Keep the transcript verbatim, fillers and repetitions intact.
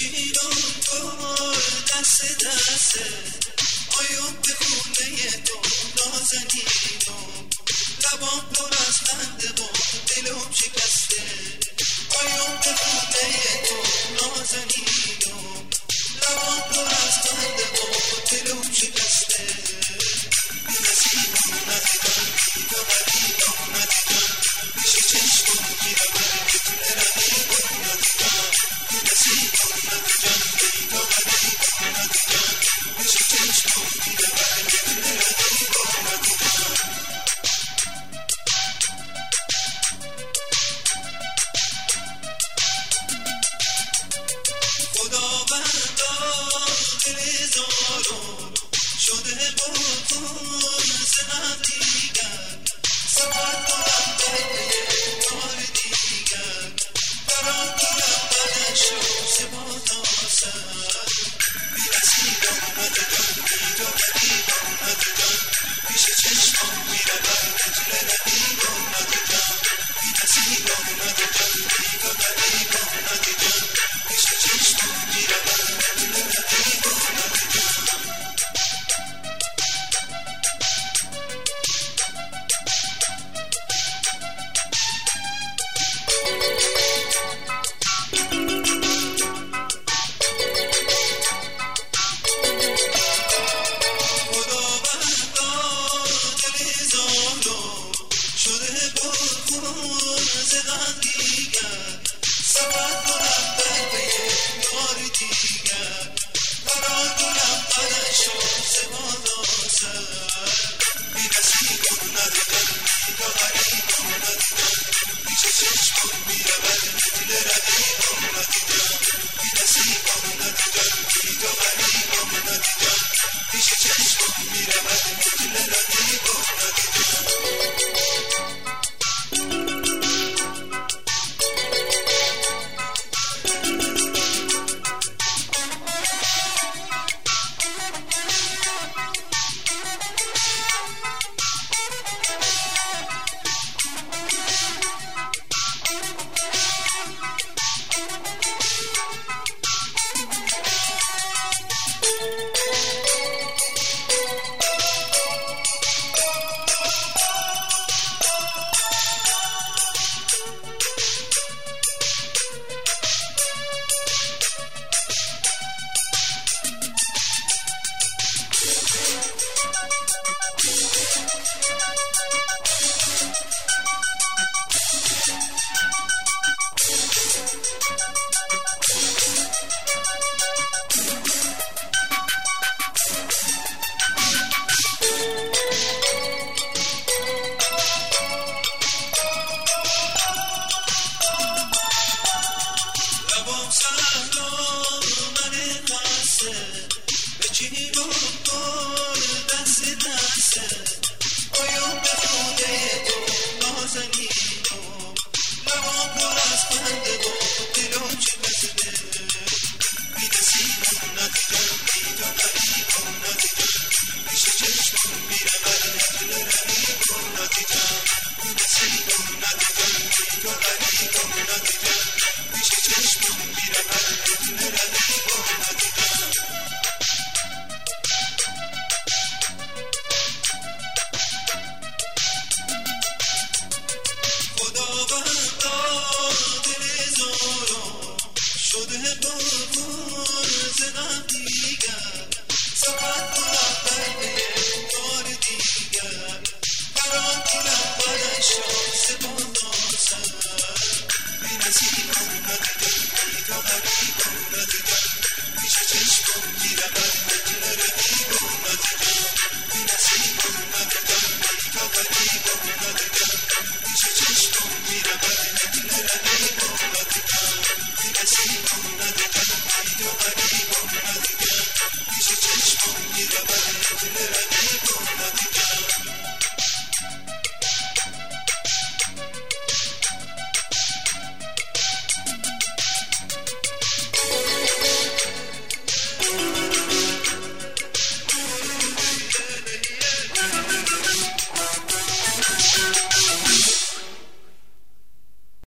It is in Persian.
چیرون گل دست دسته آیون به خونه تو نازنینم لبام پر از خنده و دلم شکسته آیون به خونه تو نازنینم لبام پر از خنده و دلم شکسته بی نصیبم ندیدم تو غریبم ندیدم پیش چشمم گیره برگتونه رقیبم ندیدم بی نصیبم ندیدم تو غریبم ندیدم پیش چشمم گیره برگتونه رقیبم ندیدم خداوندا دل زارم شده بکن زنم دیگر سفر کنم به یار دیگر برام کنم بدش و زبادا سر بی نصیبم ندیدم بی تو غریبم ندیدم پیش چشمم میره بر مثل رقیبم ندیدم بی نصیبم ندیدم بی تو غریبم ندیدم پیش چشمم میره بر مثل رقیبم ندیدم شده بکن زدن دیگر سفر کنم به یار دیگر برای کنم بدش و زبادا سر بی نصیبم ندیدم بی تو غریبم ندیدم پیش چشمم میره بر مثل رقیبم ندیدم بی نصیبم ندیدم بی تو غریبم ندیدم پیش چشمم میره بر مثل رقیبم ندیدم لبام سهران من قصه به چی رو